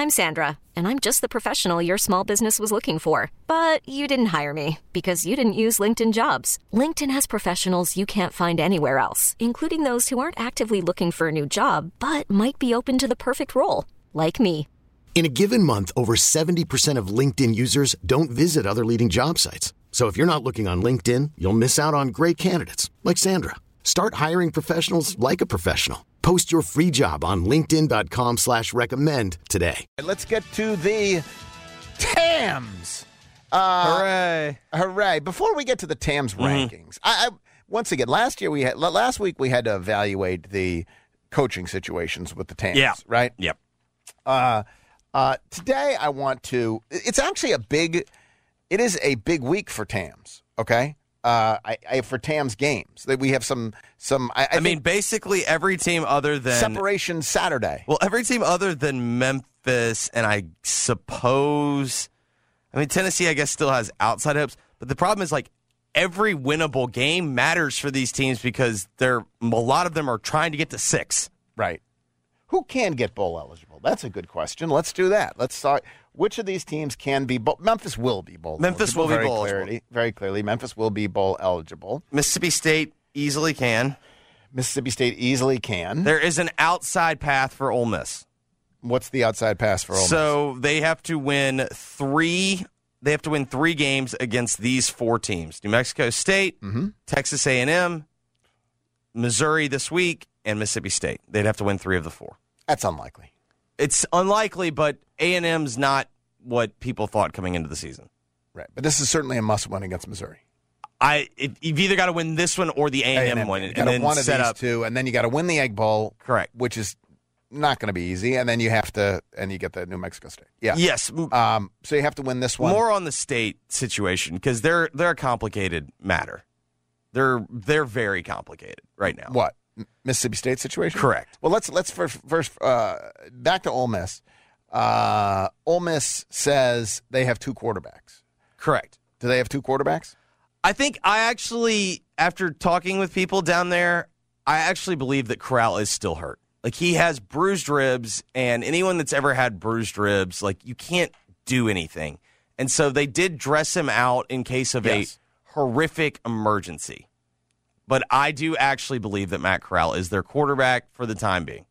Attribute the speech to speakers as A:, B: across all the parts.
A: I'm Sandra, and I'm just the professional your small business was looking for. But you didn't hire me because you didn't use LinkedIn Jobs. LinkedIn has professionals you can't find anywhere else, including those who aren't actively looking for a new job, but might be open to the perfect role, like me.
B: In a given month, over 70% of LinkedIn users don't visit other leading job sites. So if you're not looking on LinkedIn, you'll miss out on great candidates like Sandra. Start hiring professionals like a professional. Post your free job on linkedin.com/recommend today.
C: Let's get to the TAMS.
D: Hooray.
C: Hooray. Before we get to the TAMS rankings, I once again, last week we had to evaluate the coaching situations with the TAMS, right?
D: Yep.
C: Today I want to, it's actually it is a big week for TAMS, okay? For TAMS games. That we have some I
D: mean, basically every team other than
C: Separation Saturday.
D: Well, every team other than Memphis, and I suppose, Tennessee, I guess, still has outside hopes. But the problem is, like, every winnable game matters for these teams because a lot of them are trying to get to 6.
C: Right. Who can get bowl eligible? That's a good question. Let's do that. Let's start. Which of these teams can be bowl? Memphis will be bowl eligible.
D: Memphis will be bowl eligible.
C: Very clearly, Memphis will be bowl eligible.
D: Mississippi State easily can.
C: Mississippi State easily can.
D: There is an outside path for Ole Miss.
C: What's the outside pass for Ole Miss?
D: So they have to win 3. They have to win 3 games against these 4 teams: New Mexico State, Texas A&M, Missouri this week, and Mississippi State. They'd have to win 3 of the 4.
C: That's unlikely.
D: It's unlikely, but A&M's not what people thought coming into the season.
C: Right, but this is certainly a must-win against Missouri.
D: You've either got to win this one or the A&M one, and then
C: one of
D: set
C: these
D: up
C: 2, and then you got to win the Egg Bowl,
D: correct?
C: Which is not going to be easy, and then you have to, and you get the New Mexico State. Yeah,
D: yes.
C: So you have to win this one.
D: More on the state situation because they're a complicated matter. They're very complicated right now.
C: What? Mississippi State situation?
D: Correct.
C: Well, let's first back to Ole Miss. Ole Miss says they have 2 quarterbacks.
D: Correct.
C: Do they have 2 quarterbacks?
D: I think after talking with people down there, I actually believe that Corral is still hurt. Like, he has bruised ribs, and anyone that's ever had bruised ribs, like, you can't do anything. And so they did dress him out in case of a horrific emergency. But I do actually believe that Matt Corral is their quarterback for the time being.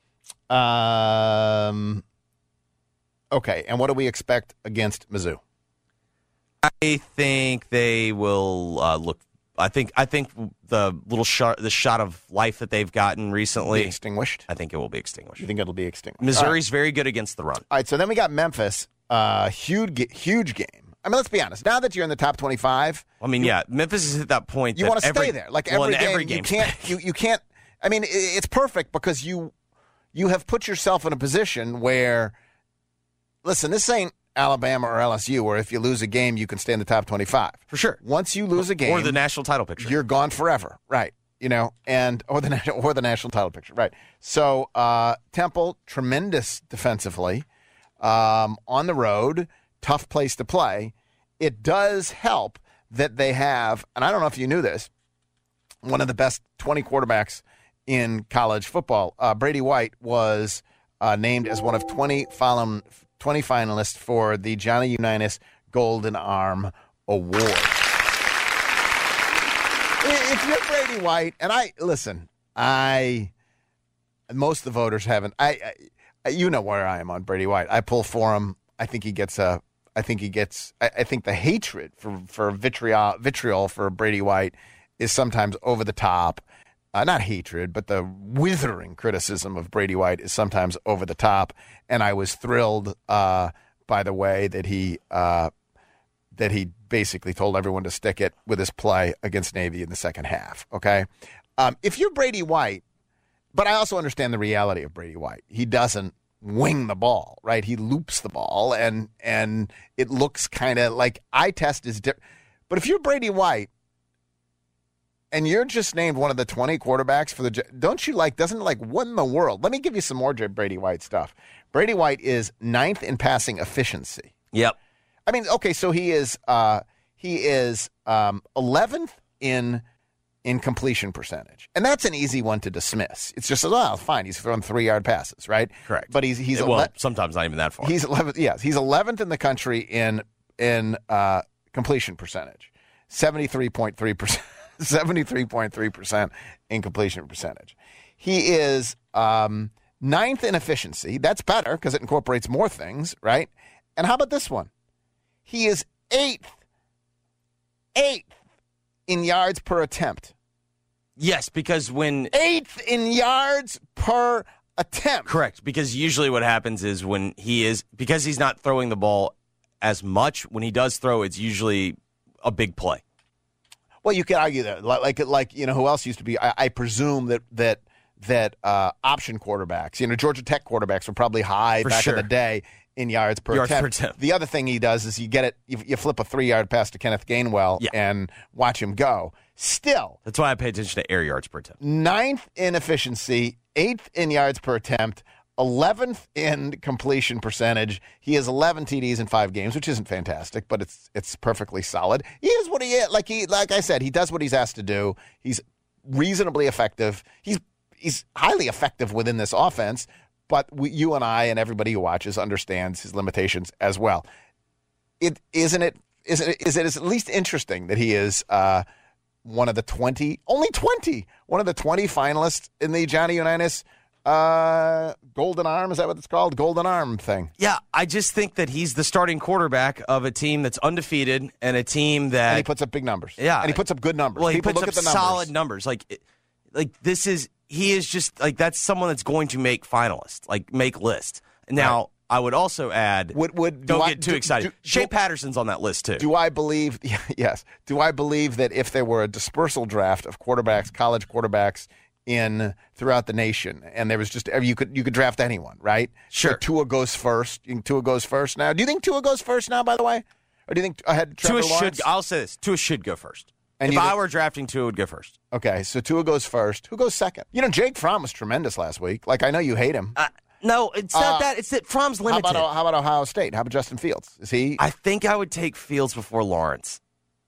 C: Okay, and what do we expect against Mizzou?
D: I think they will look. I think the shot of life that they've gotten recently
C: be extinguished.
D: I think it will be extinguished.
C: You think it'll be extinguished?
D: Missouri's very good against the run.
C: All right, so then we got Memphis. Huge game. I mean, let's be honest. Now that you're in the top 25,
D: Memphis is at that point.
C: You want to stay there. Like every game, you can't. I mean, it's perfect because you have put yourself in a position where, listen, this ain't Alabama or LSU, where if you lose a game, you can stay in the top 25
D: for sure.
C: Once you lose a game,
D: or the national title picture,
C: you're gone forever, right? Or the national title picture, right? So Temple, tremendous defensively, on the road, tough place to play. It does help that they have, and I don't know if you knew this, one of the best 20 quarterbacks in college football. Brady White was named as one of 20 finalists for the Johnny Unitas Golden Arm Award. If you're Brady White, and most of the voters haven't. You know where I am on Brady White. I pull for him. I think the hatred for vitriol for Brady White is sometimes over the top. Not hatred, but the withering criticism of Brady White is sometimes over the top. And I was thrilled by the way that he basically told everyone to stick it with his play against Navy in the second half. Okay, if you're Brady White, but I also understand the reality of Brady White. He doesn't wing the ball, right? He loops the ball, and it looks kind of like eye test is different. But if you're Brady White, and you're just named one of the 20 quarterbacks for doesn't what in the world? Let me give you some more Brady White stuff. Brady White is 9th in passing efficiency.
D: Yep.
C: I mean, okay, so he is 11th in in completion percentage. And that's an easy one to dismiss. It's just, well, fine, he's throwing 3-yard passes, right?
D: Correct.
C: But he's
D: sometimes not even that far.
C: He's 11th. Yes, he's 11th in the country in completion percentage, 73.3%. 73.3% in completion percentage. He is 9th in efficiency. That's better because it incorporates more things, right? And how about this one? He is 8th in yards per attempt.
D: Yes, because when
C: 8th in yards per attempt.
D: Correct, because usually what happens is because he's not throwing the ball as much, when he does throw, it's usually a big play.
C: Well, you could argue that, like who else used to be? I presume that option quarterbacks, Georgia Tech quarterbacks were probably high back in the day in yards per attempt. The other thing he does is you flip a 3-yard pass to Kenneth Gainwell and watch him go. Still,
D: that's why I pay attention to air yards per attempt. 9th
C: in efficiency, 8th in yards per attempt, 11th in completion percentage. He has 11 TDs in 5 games, which isn't fantastic, but it's perfectly solid. He is what he is. Like I said, he does what he's asked to do. He's reasonably effective. He's highly effective within this offense, but you and I and everybody who watches understands his limitations as well. Is it at least interesting that he is one of the 20 finalists in the Johnny Unitas Golden Arm, is that what it's called? Golden Arm thing.
D: Yeah, I just think that he's the starting quarterback of a team that's undefeated and a team that...
C: And he puts up big numbers.
D: Yeah.
C: And he puts up good numbers.
D: Well, he puts up solid numbers. He is just, that's someone that's going to make finalists, make lists. Now, right. I would also add, don't get too excited. Shea Patterson's on that list, too.
C: Do I believe that if there were a dispersal draft of quarterbacks, college quarterbacks, throughout the nation, and there was just you could draft anyone, right?
D: Sure.
C: So Tua goes first. Tua goes first now. Do you think Tua goes first now? By the way, or do you think ahead Trevor Lawrence?
D: I'll say this: Tua should go first. And if I were drafting, Tua would go first.
C: Okay, so Tua goes first. Who goes second? Jake Fromm was tremendous last week. I know you hate him.
D: No, it's not that. It's that Fromm's limited.
C: How about Ohio State? How about Justin Fields? Is he?
D: I think I would take Fields before Lawrence.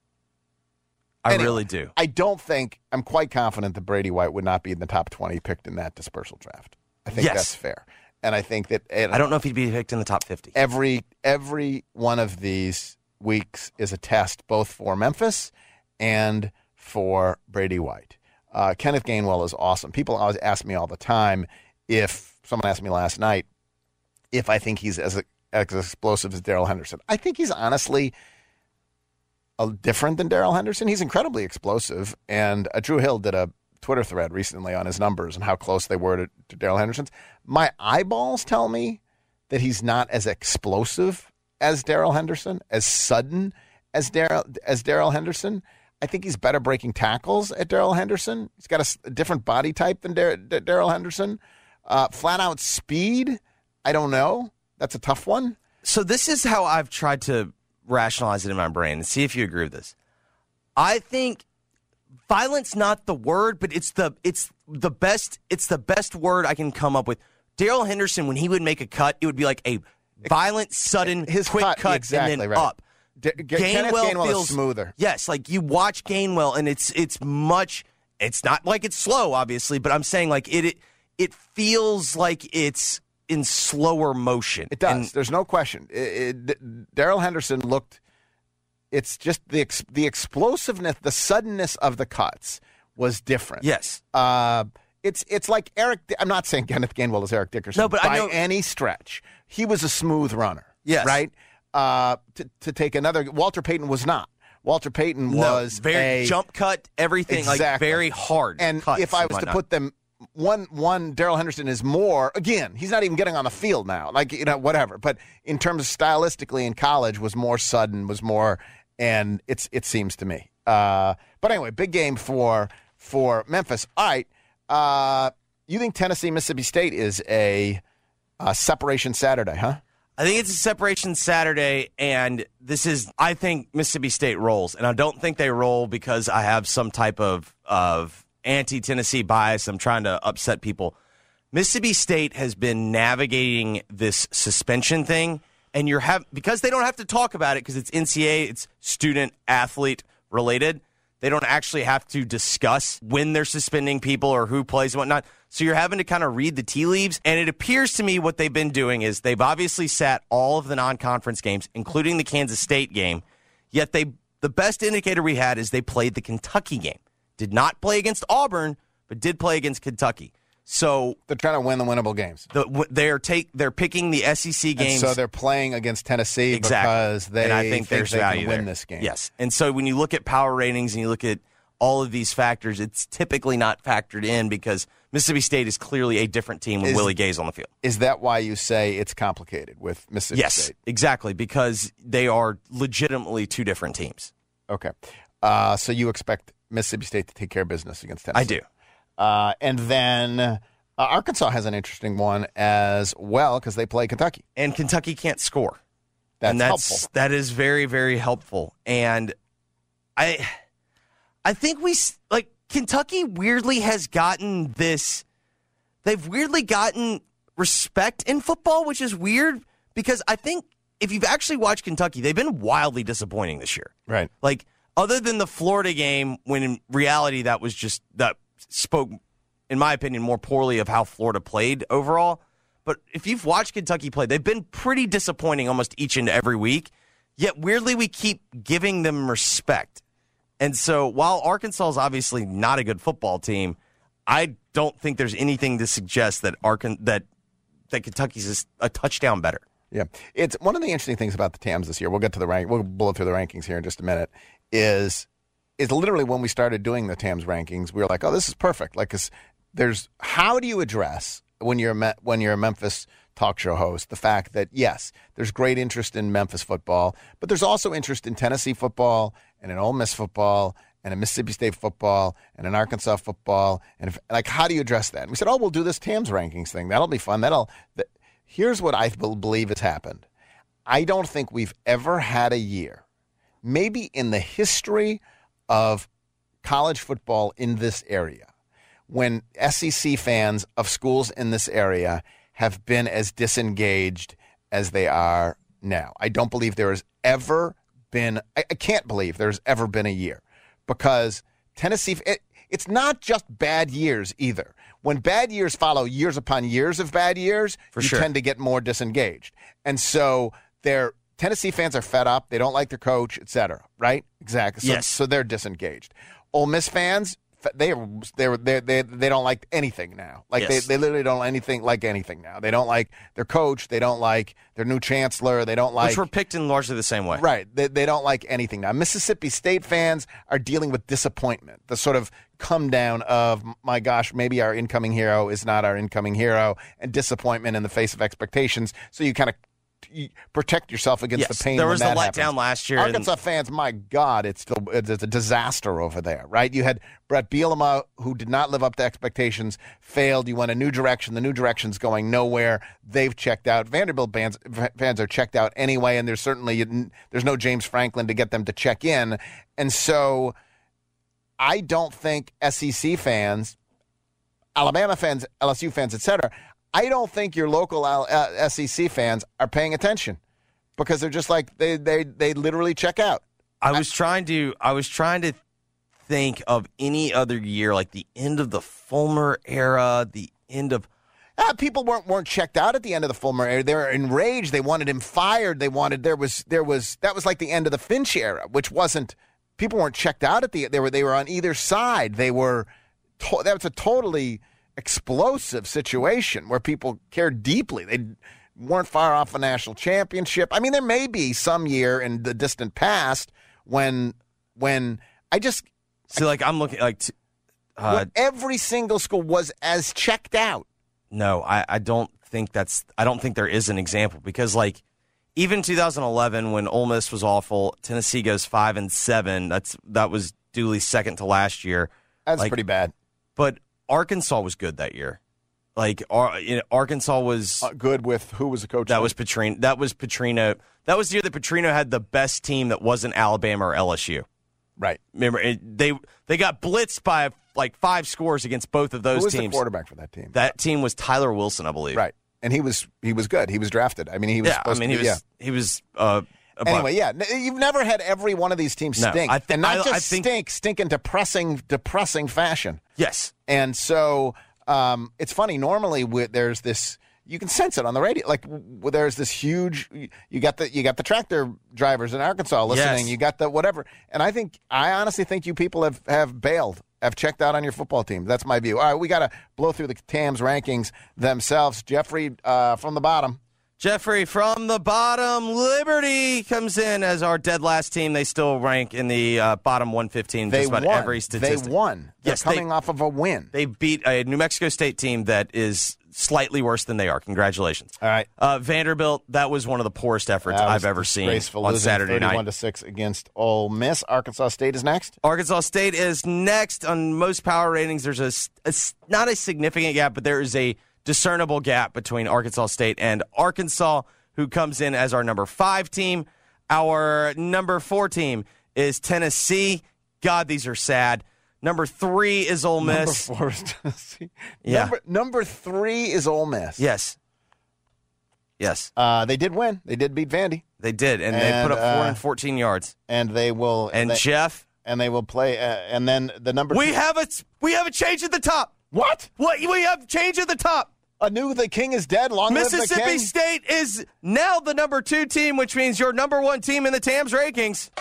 D: I really do.
C: I'm quite confident that Brady White would not be in the top 20 picked in that dispersal draft. I think that's fair. And I think that...
D: I don't know if he'd be picked in the top 50.
C: Every one of these weeks is a test, both for Memphis and for Brady White. Kenneth Gainwell is awesome. People always ask me all the time someone asked me last night if I think he's as explosive as Darrell Henderson. I think he's honestly... different than Darrell Henderson. He's incredibly explosive, and Drew Hill did a Twitter thread recently on his numbers and how close they were to Darrell Henderson's. My eyeballs tell me that he's not as explosive as Darrell Henderson, as sudden as Darrell Henderson. I think he's better breaking tackles at Darrell Henderson. He's got a different body type than Darrell Henderson. Flat-out speed, I don't know. That's a tough one.
D: So this is how I've tried to rationalize it in my brain and see if you agree with this. I think violent's not the word, but it's the best word I can come up with. Darrell Henderson, when he would make a cut, it would be like a violent, sudden, quick cut
C: exactly,
D: and then
C: right.
D: up.
C: Gainwell feels is smoother.
D: Yes, you watch Gainwell and it's much. It's not like it's slow, obviously, but I'm saying it feels like it's in slower motion.
C: It does. There's no question. Darrell Henderson looked. It's just the explosiveness, the suddenness of the cuts was different.
D: Yes.
C: It's like Eric. I'm not saying Kenneth Gainwell is Eric Dickerson.
D: No, but
C: by any stretch, he was a smooth runner.
D: Yes.
C: Right. To take another, Walter Payton was not. Walter Payton was
D: very jump cut, everything very hard.
C: And
D: cuts
C: if I was to put them. One Darrell Henderson is more, again, he's not even getting on the field now, whatever. But in terms of stylistically in college was more sudden, and it seems to me. But anyway, big game for Memphis. All right. You think Tennessee-Mississippi State is a separation Saturday, huh?
D: I think it's a separation Saturday, and I think Mississippi State rolls. And I don't think they roll because I have some type of anti-Tennessee bias. I'm trying to upset people. Mississippi State has been navigating this suspension thing, and because they don't have to talk about it because it's NCAA, it's student athlete related. They don't actually have to discuss when they're suspending people or who plays and whatnot. So you're having to kind of read the tea leaves. And it appears to me what they've been doing is they've obviously sat all of the non-conference games, including the Kansas State game. Yet the best indicator we had is they played the Kentucky game. Did not play against Auburn, but did play against Kentucky. So
C: they're trying to win the winnable games.
D: They're picking the SEC games.
C: And so they're playing against Tennessee because they think they can win this game.
D: Yes. And so when you look at power ratings and you look at all of these factors, it's typically not factored in because Mississippi State is clearly a different team with Willie Gay's on the field.
C: Is that why you say it's complicated with Mississippi State?
D: Yes, exactly, because they are legitimately two different teams.
C: Okay. So you expect Mississippi State to take care of business against Tennessee?
D: I do.
C: And then Arkansas has an interesting one as well because they play Kentucky.
D: And Kentucky can't score.
C: That's helpful.
D: That is very, very helpful. And I think Kentucky weirdly has gotten this. They've weirdly gotten respect in football, which is weird because I think if you've actually watched Kentucky, they've been wildly disappointing this year.
C: Right.
D: Like, other than the Florida game, when in reality that spoke, in my opinion, more poorly of how Florida played overall. But if you've watched Kentucky play, they've been pretty disappointing almost each and every week. Yet, weirdly, we keep giving them respect. And so, while Arkansas is obviously not a good football team, I don't think there's anything to suggest that Kentucky's a touchdown better.
C: Yeah, it's one of the interesting things about the TAMs this year. We'll get to we'll blow through the rankings here in just a minute. Is literally when we started doing the TAMs rankings, we were like, oh, this is perfect. Like, how do you address when you're a Memphis talk show host the fact that yes, there's great interest in Memphis football, but there's also interest in Tennessee football and in Ole Miss football and in Mississippi State football and in Arkansas football, and how do you address that? And we said, oh, we'll do this TAMs rankings thing. That'll be fun. Here's what I believe has happened. I don't think we've ever had a year, maybe in the history of college football in this area, when SEC fans of schools in this area have been as disengaged as they are now. I don't believe there has ever been – I can't believe there's ever been a year because Tennessee it's not just bad years either. When bad years follow years upon years of bad years, tend to get more disengaged. And so Tennessee fans are fed up. They don't like their coach, et cetera, right? Exactly.
D: Yes.
C: So they're disengaged. Ole Miss fans, they don't like anything now. Like
D: yes.
C: they literally don't like anything now. They don't like their coach. They don't like their new chancellor. They don't like,
D: which were picked in largely the same way.
C: Right. They don't like anything now. Mississippi State fans are dealing with disappointment. The sort of come down of, my gosh, maybe our incoming hero is not our incoming hero, and disappointment in the face of expectations. So you kind of protect yourself against the pain.
D: There was
C: when
D: the
C: that
D: letdown
C: happens.
D: last year.
C: Arkansas fans, my God, it's a disaster over there, right? You had Brett Bielema, who did not live up to expectations, failed. You went a new direction. The new direction's going nowhere. They've checked out. Vanderbilt fans are checked out anyway, and there's no James Franklin to get them to check in. And so I don't think SEC fans, Alabama fans, LSU fans, et cetera, I don't think your local SEC fans are paying attention because they're just like they literally check out.
D: I was trying to think of any other year, like the end of the Fulmer era, the end of
C: people weren't checked out at the end of the Fulmer era. They were enraged. They wanted him fired. That was like the end of the Finch era, which wasn't. People weren't checked out at they were on either side. That was a totally explosive situation where people cared deeply. They weren't far off a national championship. I mean, there may be some year in the distant past when I just
D: I'm looking like
C: every single school was as checked out.
D: No, I don't think there is an example because even 2011 when Ole Miss was awful, Tennessee goes 5-7. That was duly second to last year.
C: That's pretty bad.
D: But Arkansas was good that year. Arkansas was
C: good with who was the coach?
D: That was Petrino. That was Petrino. That was the year that Petrino had the best team that wasn't Alabama or LSU.
C: Right.
D: Remember, they got blitzed by 5 scores against both of those teams.
C: Who was the quarterback for that team?
D: That team was Tyler Wilson, I believe.
C: Right. And he was good. He was drafted. I mean, he was supposed to be.
D: He was
C: Anyway, yeah, you've never had every one of these teams stink, and not just stink in depressing fashion.
D: Yes,
C: and so it's funny. Normally, there's this. You can sense it on the radio. Like there's this huge. You got the tractor drivers in Arkansas listening.
D: Yes.
C: You got the whatever. And I honestly think you people have bailed. Have checked out on your football team. That's my view. All right, we got to blow through the TAMS rankings themselves. Jeffrey from the bottom.
D: Jeffrey from the bottom. Liberty comes in as our dead last team. They still rank in the bottom 115 just about every statistic.
C: They won. They're coming off of a win.
D: They beat a New Mexico State team that is slightly worse than they are. Congratulations.
C: All right.
D: Vanderbilt, that was one of the poorest efforts I've ever seen on Saturday night.
C: 31-6 against Ole Miss. Arkansas State is next.
D: Arkansas State is next on most power ratings. There's not a significant gap, but there is a discernible gap between Arkansas State and Arkansas, who comes in as our number 5 team. Our number 4 team is Tennessee. God, these are sad. Number 3 is Ole Miss.
C: Number 4 is Tennessee.
D: Yeah.
C: Number 3 is Ole Miss.
D: Yes.
C: They did win. They did beat Vandy.
D: They did, and they put up 414 yards.
C: And they will.
D: And Jeff.
C: And they will play. And then the number.
D: We have a change at the top.
C: What?
D: We have change at the top.
C: The king is dead. Long live the king.
D: Mississippi State is now the number 2 team, which means your number 1 team in the TAMS rankings.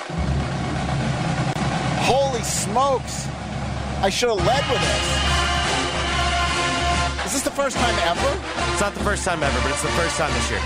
C: Holy smokes. I should have led with this. Is this the first time ever?
D: It's not the first time ever, but it's the first time this year.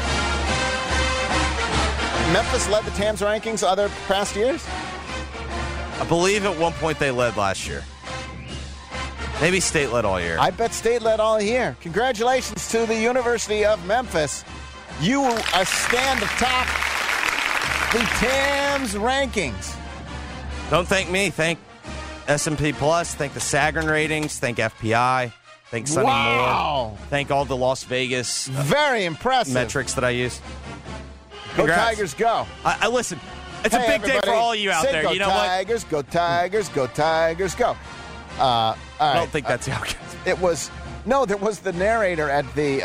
C: Memphis led the TAMS rankings other past years?
D: I believe at one point they led last year. Maybe State led all year.
C: I bet State led all year. Congratulations to the University of Memphis. You stand atop the TAMS rankings.
D: Don't thank me. Thank S&P Plus. Thank the Sagarin ratings. Thank FPI. Thank Sunny Moore. Thank all the Las Vegas
C: very impressive
D: metrics that I use.
C: Congrats. Go Tigers, go.
D: I listen. It's a big day for all you out there.
C: Go
D: you know
C: Tigers,
D: what?
C: Go Tigers, go Tigers, go. All right.
D: I don't think that's how it goes.
C: It was there was the narrator at the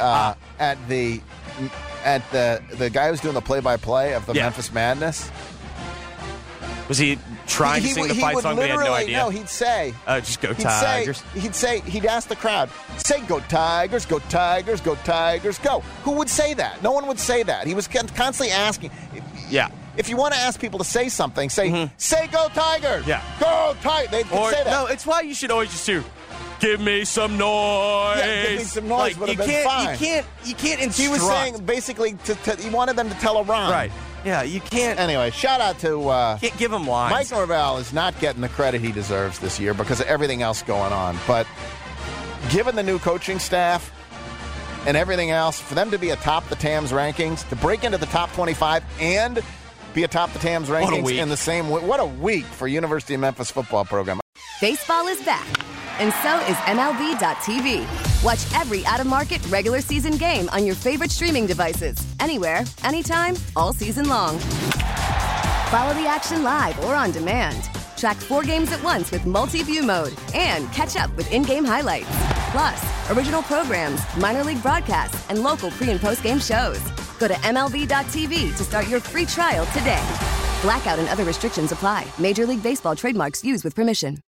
C: guy who's doing the play-by-play of the Memphis Madness.
D: Was he trying to sing the fight song? We had no idea.
C: No, he'd say,
D: just go Tigers.
C: He'd ask the crowd, say, go Tigers, go Tigers, go Tigers, go. Who would say that? No one would say that. He was constantly asking.
D: Yeah.
C: If you want to ask people to say something, say, say go Tigers.
D: Yeah.
C: Go Tigers. They'd say that.
D: No, it's why you should always just do, give me some noise.
C: Yeah, give me some noise would have been fine.
D: You can't instruct.
C: He was saying, basically, he wanted them to tell a rhyme.
D: Right. Yeah, you can't.
C: Anyway, shout out to
D: can't give him lines.
C: Mike Norvell is not getting the credit he deserves this year because of everything else going on. But given the new coaching staff and everything else, for them to be atop the TAMS rankings, to break into the top 25 and be atop the TAMS rankings in the same way, what a week for University of Memphis football program.
E: Baseball is back, and so is MLB.tv. Watch every out-of-market regular season game on your favorite streaming devices, anywhere, anytime, all season long. Follow the action live or on demand. Track 4 games at once with multi-view mode and catch up with in-game highlights. Plus, original programs, minor league broadcasts, and local pre- and post-game shows. Go to MLB.tv to start your free trial today. Blackout and other restrictions apply. Major League Baseball trademarks used with permission.